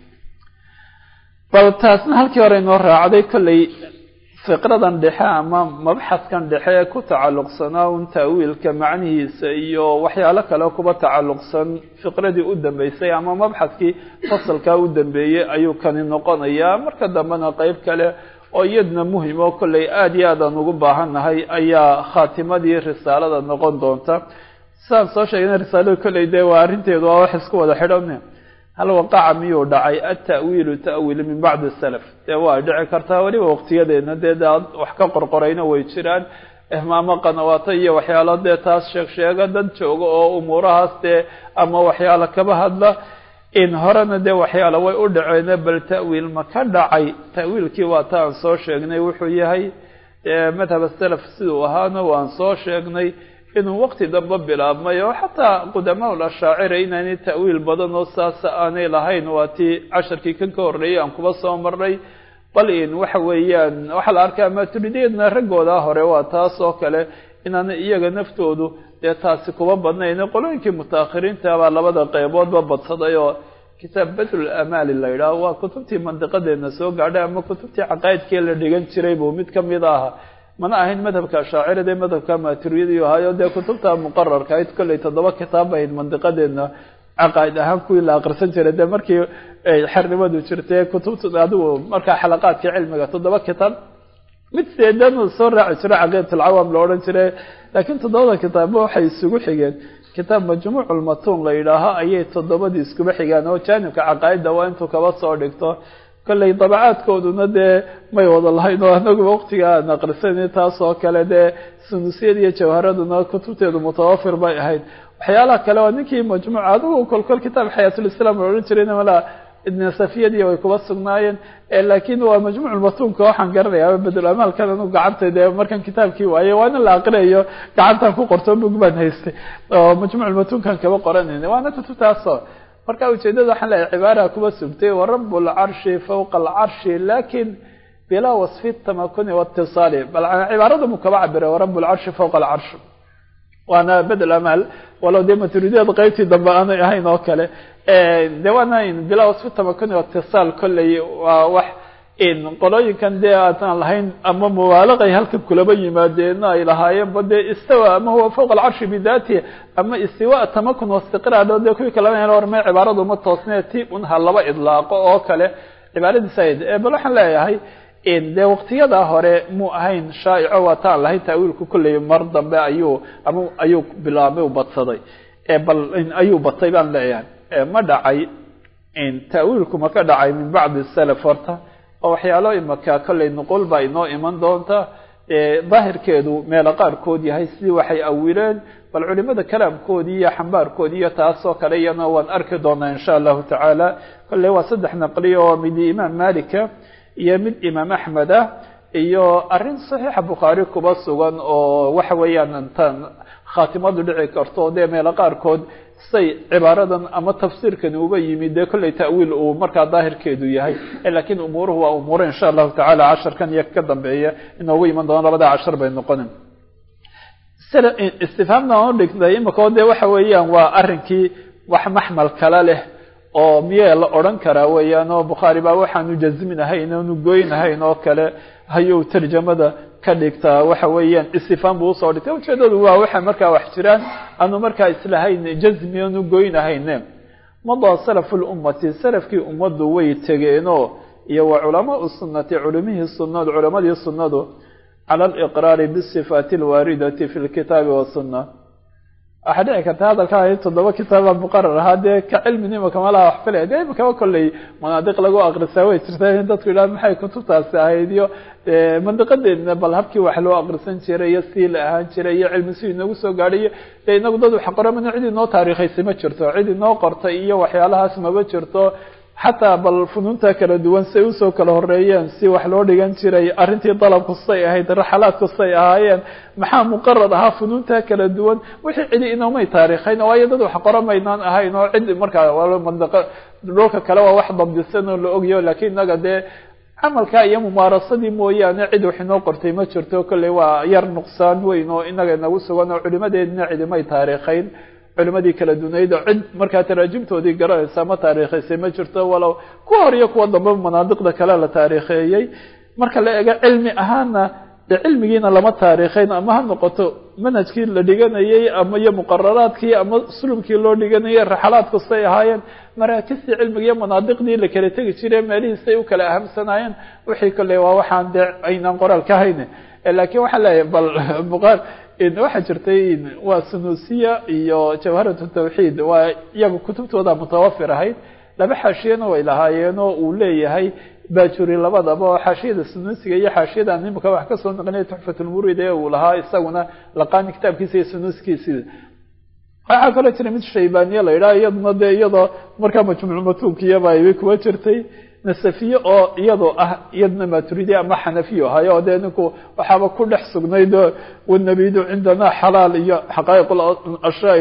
bal taasna halkii hore inoo raacday kolley fiqradan dhexe ama mabxaskan dhexe ee ku tacalluqsanaa un ta'wiilka macnihiisa iyo waxyaalo kale kuba tacalluqsan fiqradii u dambeysay ama mabxaskii fasalkaa u dambeeyey ayuu kani noqonayaa marka dambena qeyb kale oo iyadna muhim oo kolley aada iyo aadaan ugu baahannahay ayaa khaatimadii risaalada noqon doonta sidaan soo sheegna risaalada kolley dee waa arrinteedu waa wax isku wada xidhan hal waqaca miyuu dhacay atawiilu ta'wiil min bacdi salaf dee waa dhici kartaa weliba waqtiyadeena dee wax ka qorqorayna way jiraan ihmaamo qanawaata iyo waxyaalo dee taas sheega dad jooga oo umuurahaas dee ama waxyaalo kaba hadla in horena dee waxyaalo way u dhaceen bal ta'wiil ma ka dhacay ta'wiilkii waa ta aan soo sheegnay wuxuu yahay madhab salaf siduu ahaana waan soo sheegnay inuu waqti dambe bilaabmay oo xataa qudamaa lashaacira inaanay ta'wiil badan oo saasa aanay lahayn waa tii casharkii kan ka horreeyay aan kuba soo marnay bal in waxa weeyaan waxaa la arkaa maaturidiyeedna raggooda hore waa taas oo kale inaanay iyaga naftoodu dee taasi kuba badnayn qolooyinkii mutaakhiriinta baa labada qeyboodba badsaday oo kitaab badrul amaali la yidhaaho waa kutubtii mandiqadeena soo gaadhay ama kutubtii caqaa'idkii la dhigan jiray buu mid ka mid aha mana ahayn madhabka shaacirada ee madhabka maaturiidi ahayo dee kutubta muqararka ayd kolley 7 kitaab ahayd mandiqadeena caqaa'id ahaan kuwii la aqrisan jiray dee markii xarnimadu jirtay kutubta adigu markaa xalaqaadka cilmiga 7 kitaab mid seedan soo raaci jiray caqiidatul cawaam la odhan jiray laakiin 7 kitaabo waxay isugu xigeen kitaab majmuucul matuun la yidhaaho ayay 7 iskuba xigaan oo jaanibka caqaa'ida waa intuu kaba soo dhigto kolley dabacaadkooduna dee may wada lahayn oo anagu waqtiga aan aqrisanay taas oo kale dee sunusiyada iyo jawharaduna kutubteedu mutawafir bay ahayd waxyaalaha kale waa ninkii majmuuc adigu kolkol kitaab xayaatul-islaam la odhan jirayna malaa ibn safiyadii way kuba sugnaayeen laakiin waa majmuucul matuunka waxaan garanayaa badul amaalkan anu gacanta dee markan kitaabkii waaye waana la aqriyayo gacantaan ku qorto bug baan haystay oo majmuucul matuunkan kaba qoranayna waana kutubtaasoo marka ujeedada waxaan leeyahay cibaara kuba sugtay wa rabbul arshi fawqa al arshi laakin bila wasfi tamakuni wa ittisali bal cibaarada mukaba cabira wa rabbul arshi fawqa al arshi waana badal amal walaw dee maturidiyada qaybtii dambe aanay ahayn oo kale dee waana bila wasfi tamakuni wa ittisal kolley waa wax qolooyinkan dee aadaan lahayn ama mubaalaqay halka kulaba yimaadeenna ay lahaayeen bade istawa ama huwa fawqa alcarshi bidaatihi ama istiwa tamakun wastiqraar dee kuwii kala hormay cibaaradu ma toosnee ti unha laba idlaaqo oo kale cibaaradiisa bal waxaan leeyahay dee waqtiyada hore mu ahayn shaa'ico waataan lahayn ta'wiilku kolley mar dambe ayuu bilaabay u badsaday bal ayuu batay baan leeyahay ma dhacay ta'wiilku ma ka dhacay min bacdi salaf horta oo waxyaalo imaka kolley nuqul baa inoo iman doonta daahirkeedu meelo qaarkood yahay sidii waxay awileen bal culimada kalaamkoodii iyo xambaarkoodii iyo taasoo kale iyana waan arki doonaa insha allahu tacaala kolley waa 3 naqliyo oo mid imaam malika iyo mid imaam axmed ah iyo arrin saxiixa bukhaari kuba sugan oo waxa weeyaan intaan khaatimadu dhici karto dee meelo qaarkood say cibaaradan ama tafsiirkan uba yimid dee kolley ta'wiil uu markaa daahirkeedu yahay laakiin umuuruhu waa umuuro insha allahu tacaala casharkan iyo ka dambeeya inoogu iman doona 2 cashar bay noqonin istifhaamna aan u dhignay imika dee waxa weeyaan waa arrinkii wax maxmal kala leh oo miyee la odhan karaa weeyaan oo bukhaari baa waxaanu jazminahayn oonu goynahayn oo kale hayuu tarjamada ka dhigtaa waxa weeyaan istifhaam buu usoo dhigtay ujeedadu waa waxa markaa wax jiraan aanu markaa islahayn jazmi oonu goynahayne madaa salafu lummati salafkii ummaddu way tegeenoo iyo wa culamaa sunnati culamadii sunnadu cala aliqraari bisifaati alwaaridati fi lkitaabi wasunna waxaa dhici karta hadalka 7 kitaaba muqarar ahaa dee ka cilminima kamalaha wax filaya dee imikaba kolley manaadiq lagu aqrisaa way jirtaa in dadku yidhaha maxay kutubtaasi ahayd iyo mandiqadeedna bal habkii wax loo aqrisan jiray iyo sii la ahaan jiray iyo cilmi si inagu soo gaadhay dee inagu dad wax qoramana cid inoo taariikhaysay ma jirto cid inoo qortay iyo waxyaalahaas maba jirto xataa bal funuunta kala duwan say usoo kala horeeyeen si wax loo dhigan jiray arrintii dalabku say ahayd raxalaadku say ahaayeen maxaa muqarar ahaa funuunta kala duwan wixii cidi inoomay taariikhayn waayo dad wax qoramaynaan ahayn oo cid markaa mandiqo dhulka kale waa wax dabdisan oo la ogyaho laakiin inaga dee camalka iyo mumaarasadii mooyaane cid wax inoo qortay ma jirto kolley waa yar nuqsaan weyn oo inaga inagu sugan oo culimadeedna cidimay taariikhayn culimadii kala dunayd oo cid markaa taraajimtoodii garanaysa ma taariikhaysay ma jirto walow kuwa hor iyo kuwa dambe manaadiqda kale la taariikheeyey marka la eego cilmi ahaana dee cilmigiina lama taariikhayn ama ha noqoto manhajkii la dhiganayey ama iyo muqararaadkii ama sulumkii loo dhiganayay raxalaadku say ahaayeen maraakistii cilmiga iyo manaadiqdii la kala tegi jiray meelihiisay u kala ahamsanaayeen wixii kolley waa waxaan dee aynaan qoraal ka hayne laakiin waxaa leeyahay bal buqaar waxaa jirtay waa sunuusiya iyo jawharatu tawxiid waa iyaga kutubtooda mutawafir ahayd 2 xaashiyana way lahaayeenoo uu leeyahay baajuri labadaba oo xaashiyada sunuusiga iyo xaashiyada nimka wax ka soo naqlinay tuhfatulmurid ee uu lahaa isaguna laqaan kitaabkiisa iyo sunuuskiisa waxaa kaloo jira mid shaybaaniye la yidhaha iyaduna dee iyadoo markaa majmuuc matuunkiyaba ay kuwa jirtay nasafiye oo iyadoo ah iyadna maturidi ama xanafiyo ahayo oo dee ninku waxaaba ku dhex sugnayd wanabidu cindana xalaal iyo xaqaa'iq ashyaa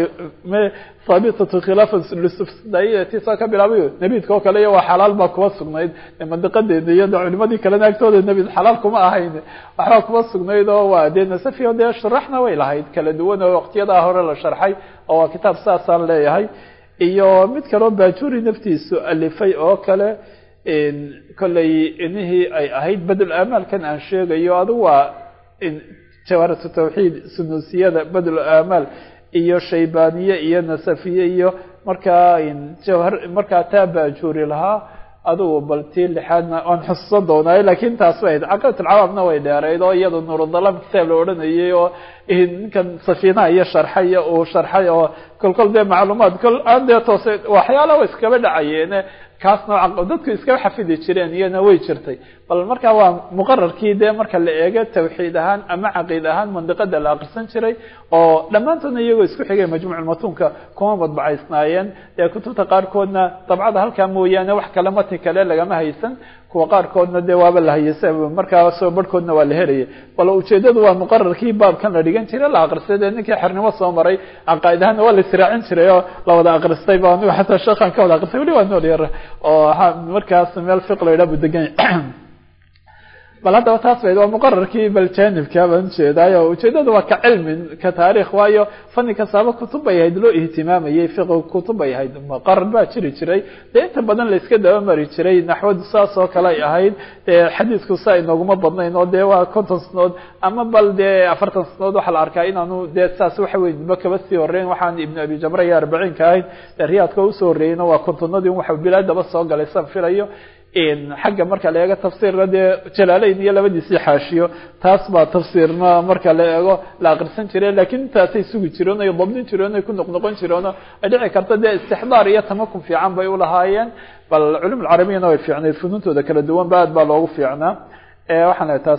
haabitatu khilaafan lisufdaiyati saa ka bilaabayo nabidka oo kale iyo waa xalaal baa kuwa sugnayd mandiqadeeda iyada culimadii kalena agtooda nabid xalaal kuma ahayn waxbaa kuwa sugnayd oo waa dee nasafiyo dee sharaxna way lahayd kala duwan oo waqtiyadaa hore la sharxay oo waa kitaab saasaan leeyahay iyo mid kaloo baajuri naftiisu alifay oo kale kolley inihii ay ahayd badl aamaalkan aan sheegayo adigu waa jawharatu tawxiid sunuusiyada badl aamaal iyo shaybaaniye iyo nasafiye iyo markaa taa baajuri lahaa adigu bal tii 6aadna aan xusuusan doonaayo laakiin taas way caqadat alcawaamna way dheerayd oo iyada nuurudalaam kitaab la odhanayay oo ninkan safiinaha iyo sharxay uu sharxay oo kolkol dee macluumaad kol aan dee toose waxyaalaha way iskaba dhacayeen kaasna dadku iska xafidi jireen iyana way jirtay bal marka waa muqarrarkii dee marka la eego tawxiid ahaan ama caqiid ahaan mandiqada la aqrisan jiray oo dhamaantoodna iyagoo isku xigay majmuuc matuunka kuma madbacaysnaayeen ee kutubta qaarkoodna dabcada halkaa mooyaane wax kale mati kale lagama haysan kuwa qaarkoodna dee waaba la hayay markaa soo barhkoodna waa la helayay bal ujeedadu waa muqarrarkii baabkan la dhigan jiray la aqrisay ninkii xirnimo soo maray caqaid ahaan waa la israacin jiray oo la wada aqristay baa anigu xataa sheekhan ka wada aqristay weli waa nool yar oo markaas meel fiq la yidhaha buu degan bal hadda taas waa muqarrarkii bal jaanibka baan jeedaayo ujeedadu waa ka cilmi ka taariikh waayo fanni kasaaba kutub ay hayd loo ihtimaamayay fiqh kutub ay hayd muqarrar baa jiray inta badan la iska daba mari jiray naxwadu saas oo kale ay ahayd xadiisku saa inaguma badnayn oo waa 50 sanood ama bal 40 sanood waxa la arkaa inaanu saas waxa weyn ba kaba sii horeen waxaan ibn abi jamra ya 40 ka ahayd riyaadka u soo horeeyna waa 50 waxa bilaadaba soo galay san filayo xagga marka la eego tafsiirna jalaalayn iyo labadiisii xaashiyo taas baa tafsiirna marka la eego la aqrisan jiray laakiin taasay sugi jireen ay dabdin jireen ay ku noqon jireen ay dhici karta istixdaar iyo tamakun fiican bay u lahaayeen bal culum arabiyana way fiicnay funuuntooda kala duwan baad baa loogu fiicnaa waxaan taas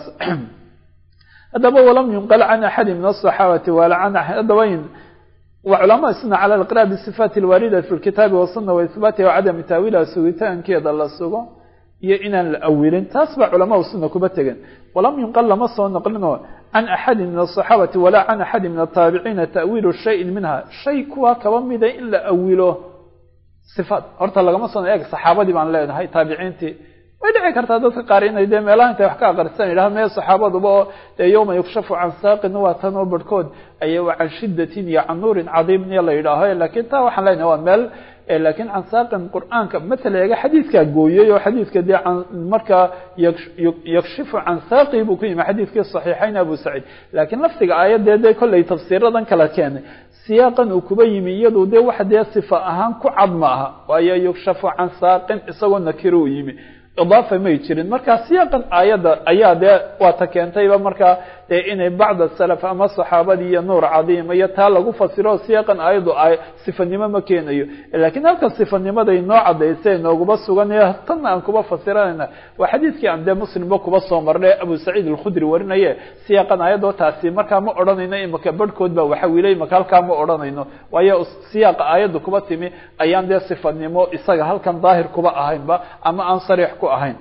hadaba walam yunqal an ahad min as-sahabati wala an ahad wayn وعلماء السنة على القراءة بالصفات الواردة في الكتاب والسنة وإثباتها وعدم تأويلها سويتان كيدا الله سوى يئنا الأولين تاسبع علماء السنة كبتغن ولم ينقل مصر ونقلنا عن أحد من الصحابة ولا عن أحد من التابعين تأويل الشيء منها شيء كوا كومدا إلا أوله صفات أرتا لغا مصر إياك صحابة دي بان لين هاي تابعينتي ودعي كرتا dadka qaar inay meelaha inta wax ka aqrisan ilaaha mee saxaabaduba yawma yukshafu an saqin wa tanu barkood ay waan shidatin ya anurin adim ya la ilaahay laakiin taa waxaan leenahay waa meel laakiin an saqin quraanka mesela yaga xadiiska gooyay oo xadiiska marka yukshafu an saqi bu ku yima xadiiska saxiixayn abu sa'id laakiin laftiga aayadeeda kulay tafsiiradan kala keenay siyaqan uu kuba yimi iyadoo waxa sifa ahaan ku cad maaha waayo yukshafu an saqin isagoo nakiru yimi إضافة ما يجرين مركا سياقا آيات أياد واتكنتيبا مركا إن بعض السلف أما الصحابة دي نور عظيم يتهلقوا فسروا سياقا آيات صفة نما مكينيو لكن هلك الصفة نما دي نوع ديسين وقبص وغن يهتن أنكوا فسرنا وحديث كي عند مسلم بكو بص ومر أبو سعيد الخدري ورنا سياقا آيات وتعسي مركا ما أرانينا إما كبرد كودبا وحويلي مكالكا ما أرانينا وهي سياق آيات كبتمي أيام دي صفة نما إساق هل كان ظاهر كبا أهين با أما أنصريح أهين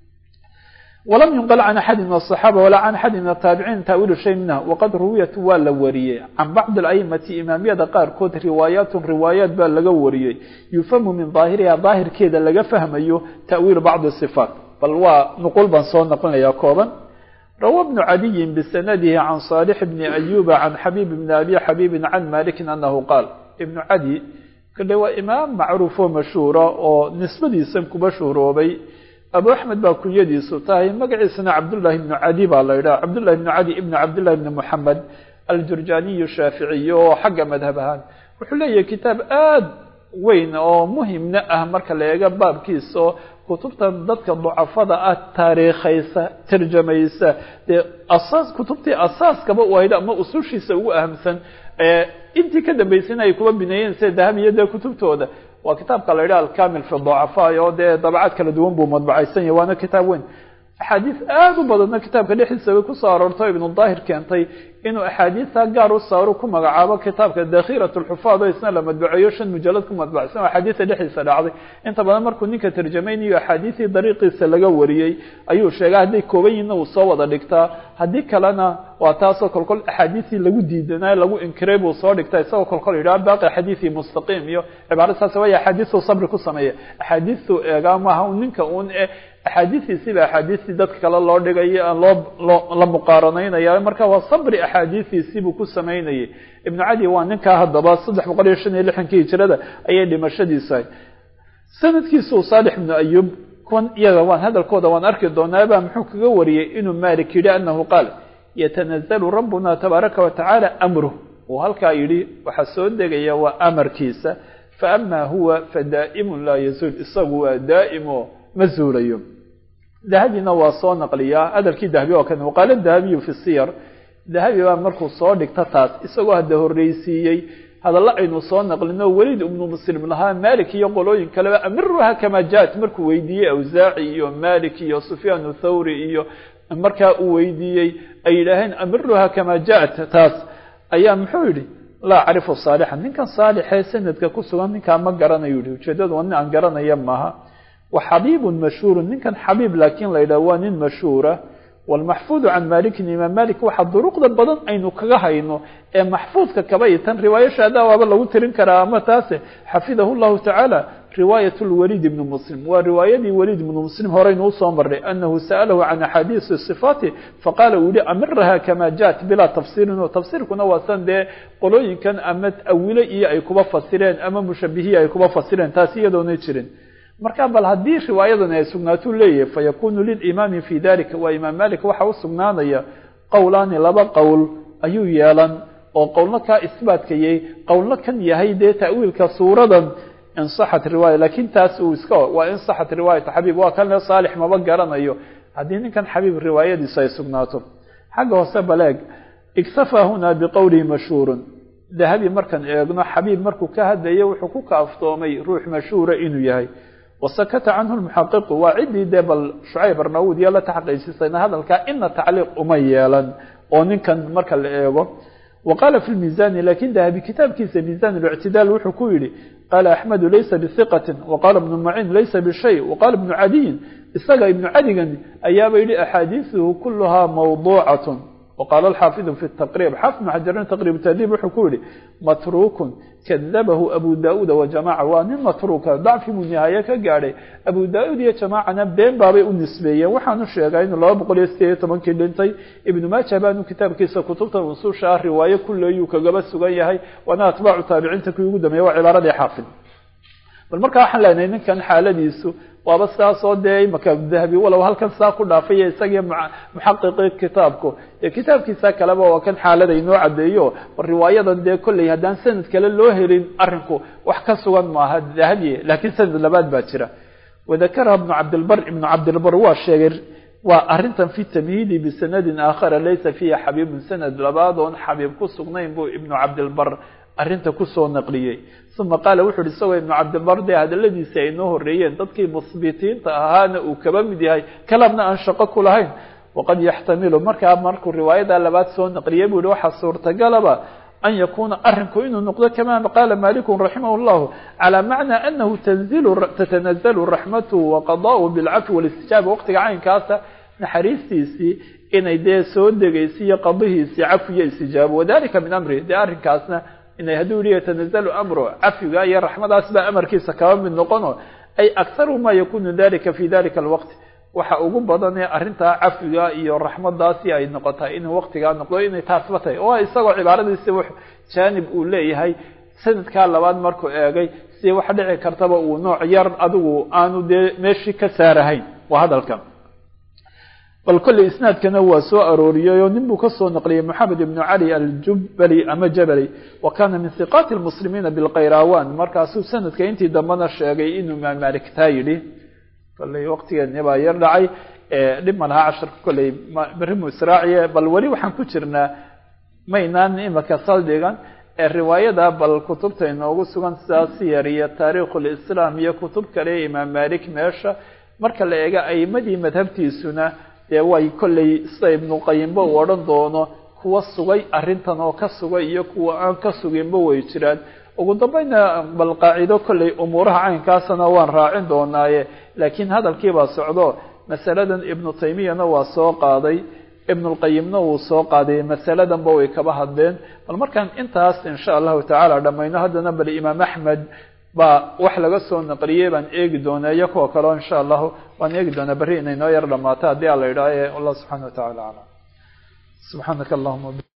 ولم ينقل عن أحد من الصحابة ولا عن أحد من التابعين تأويل شيء منها وقد رويت والورية عن بعض الأئمة إمامية دقار كود روايات باللغورية يفهم من ظاهرها ظاهر كذا لغا فهم أيه تأويل بعض الصفات بل ونقول بنصون نقلنا ياكوبا روى ابن عدي بسنده عن صالح بن أيوب عن حبيب بن أبي حبيب عن مالك أنه قال ابن عدي كل هو إمام معروف ومشهور ونسبة يسمك مشهور وبي أبو أحمد باكويدي سلطاهي مقعسنا عبد الله بن عدي بالله عبد الله بن عدي ابن عبد الله بن محمد الجرجاني الشافعي وحق مذهبها وحلي كتاب وين أو مهم نأه مركا ليقى باب كيسو كتبتا ضدك الضعفاء التاريخيسة ترجميسة أساس كتبتي أساس كبا وهيدا ما أسوشي سوء أهمسا انتي كده بيسينا يكون بنيين سيدهم يدا كتبتو ده وكتاب قال الكامل في الضعفاء يودي طبعات كلا دوان بو مطبعيسان وانا كتاب وين أحاديث بدنا كتاب كده يحسوي كصار ابن الظاهر كانتي إنه أحاديث قاروا صاروا كما عابا كتاب كدخيرة الحفاظ يسنا لما تبعيوشن مجلدكم مطبعيسان أحاديث اللي حسوا عادي انت بدنا مركو نيك ترجميني أحاديث طريقي سلقوريي أيوه شيء هذي كوبين وصوّد دكتا هذي كلنا وتاسو كل أحاديث لو ديدنا لو إنكريب وصار دكتا يسوي كل إيراد باقي حديثي مستقيم يو عبارة سوية أحاديث وصبر كسمية أحاديث جامعة هونك هون أحاديث سبع أحاديث ذات كلا الله دقيقة الله مقارنين يا مركا وصبر أحاديث سبع كسمين ابن عدي وانك هذا بس صدق مقارنة اللي حنكي ترى أي اللي مشدي ساي سنة كيسو صالح بن أيوب كون يجوان هذا الكود وان أركض دونابا محوك جوري إنه مالك لأنه قال يتنزل ربنا تبارك وتعالى أمره وهالكايري وحسود دقيقة وأمر كيسة فأما هو فدائم لا يزول إصابه دائم مزول يوم ذهبي نواصون نقلية هذا الكي ذهبي وكان وقال الذهبي في السير ذهبي ومركو صادق تطاس إصابه هذا الرئيسي هذا الله إنه صان نقل إنه ولد ابن مسلم لها مالكي يقولون كلام أمرها كما جاءت مركو ويدي أوزاعي ومالكي وسفيان الثوري مركا ويدي أي لهن أمرها كما جاءت تاس أيام حولي لا أعرف صالحا من كان صالح سندك كسوان من كان مقرنا يولي وشدد وأن أنقرنا يمها وحبيب مشهور من كان حبيب لكن ليلوان مشهورة والمحفوظ عن مالك إمام مالك واحد طرق بدن أين كجهينه محفوظ ككبيتا رواية شهادة وابل ترين كرامة تاسه حفظه الله تعالى رواية الوليد بن مسلم ورواية وليد بن مسلم هرين وصامر أنه سأله عن حديث الصفات فقال ولي أمرها كما جاءت بلا تفسير وتفسير كنا وسان ده قلوين كان أمت أولي أي كوبا فسرين أما مشبهي أي كوبا فسرين تاسية دونيتشرين marka bal hadii riwaayadan ay sugnaato leeyahay fayakunu lil imam fi dalika wa imam malik waxa uu sugnaanaya qowlaani laba qowl ayuu yeelan oo qowlna ka isbaadkayay qowlna kan yahay de ta'wiilka suuradan in saxat riwaaya laakiin taas uu iska waa in saxat riwaayada habib waa kan saalix ma garanayo hadii ninkan habib riwaayadiisa ay sugnaato xaga hoose balaag iksafa huna biqawli mashhur dahabi markan eegno habib markuu ka hadayo wuxuu ku kaaftoomay ruux mashhuura inuu yahay وسكت عنه المحقق وعدي دبل شعيب الرناود يلا تحقيقيسنا هذا كأن تعليق أميالا ونن كان مركل ايغو وقال في الميزان لكن ده بكتاب كيس ميزان الاعتدال وحكويلي قال أحمد ليس بثقة وقال ابن معين ليس بشيء وقال ابن عدي استغى ابن عدي أيام إلي أحاديثه كلها موضوعة وقال الحافظ في التقريب حافظ محجرين تقريب التهذيب وحكولي متروك كذبه أبو داود وجماعة وان متروك ضعف من نهاية كقاري أبو داود يا جماعة بين بابي النسبية وحانو الشيغين الله بقول يستيه طبعا كلينتي ابن ما شبانو كتاب كيسا كتبتا ونصور شهر رواية كل يوكا قبس سغيهي وانا اتباع تابعين تكويقود ميوع عبارة حافظ بالمركة حلاني إن كان حالة ديسو وبس صوت داي مكان ذهبي ولو هل كان ساق ضافية سجى مع محقق كتابكو كتاب كيسا كلامه وكان حالة دي نوع ديو والرواية دي كلها دان سند كلا لوهرين أرنكو وحكسوا ما هاد ذهبي لكن سند لباد باكرة وذكرها ابن عبد البر والشاعر وأرنتا في التمهيد بسند آخر ليس فيها حبيب سند لباد حبيب كسغنين بو ابن عبد البر أرنتا كسو نقليي ثم قال وحد سوى ابن عبد البر هذا الذي سينوه الريان تدكي مصبتين تأهانا وكبم دي هاي كلامنا أنشقك لهين وقد يحتمل مركو الرواية لبات سوى نقليي بلوحة صورة قلبة أن يكون أرنكو إنه النقطة كما قال مالك رحمه الله على معنى أنه تتنزل الرحمة وقضاء بالعفو والاستجابة وقت عين كاسة نحريستيسي إن يدي سود دقيسي قضيه عفو استجابة وذلك من أمره دي أرن كاسنا إن يهدوري يتنزل أمره عفو يا رحمة أسباب أمر كيسا كوام من نقنه أي أكثر ما يكون ذلك في ذلك الوقت وحاقوم بدني أرنتا عفو يا رحمة داسي أي نقطة إنه وقت قال نقضه إنه تاثبته وإستغل عبارة السوح جانب أولي هاي سند كان لباد مركو إيغي سي واحد كرتبه ونوع ير أدو آنو دي ماشي كسارهين وهذا الكلام بل كل إسناد كان هو سوء أروريا ونبو كسو نقلي محمد بن علي الجبلي أما جبلي وكان من ثقات المسلمين بالقيراوان مركاسو سند كينتي دمنا الشيغي إنه مع مالك تايلي فاللي وقتها نبا يرلعي لما لها 10 كل برهم إسراعية بل ولي وحن كترنا مينان إما كسال ديغان الرواية دا بل كتبتا إنه سوغان ساسيرية تاريخ الإسلامية كتب كلي إمام مالك ماشا مركا لأيغا أي مدي مذهبتي سنة way kollay sida ibn qayyim ba waran doono kuwa sugay arintan oo ka sugay iyo kuwa aan ka suginba way jiraan ugu dambayna bal qaacido kollay umuraha caynkaasna waan raacin doonaaye laakiin hadalkii baa socdo masaladan ibn taymiyana waa soo qaaday ibn qayyimna uu soo qaaday masaladan ba way kaba hadleen bal markaan intaas insha Allah ta'ala dhamayno hadana bal imaam ahmed ba wax laga soo naqriyay baan eegi doonaa iyagoo kale insha Allah waan eegi doonaa bari inay noo yar dhamaata hadii Allah yiraahdo Allah subhanahu wa ta'ala subhanaka allahumma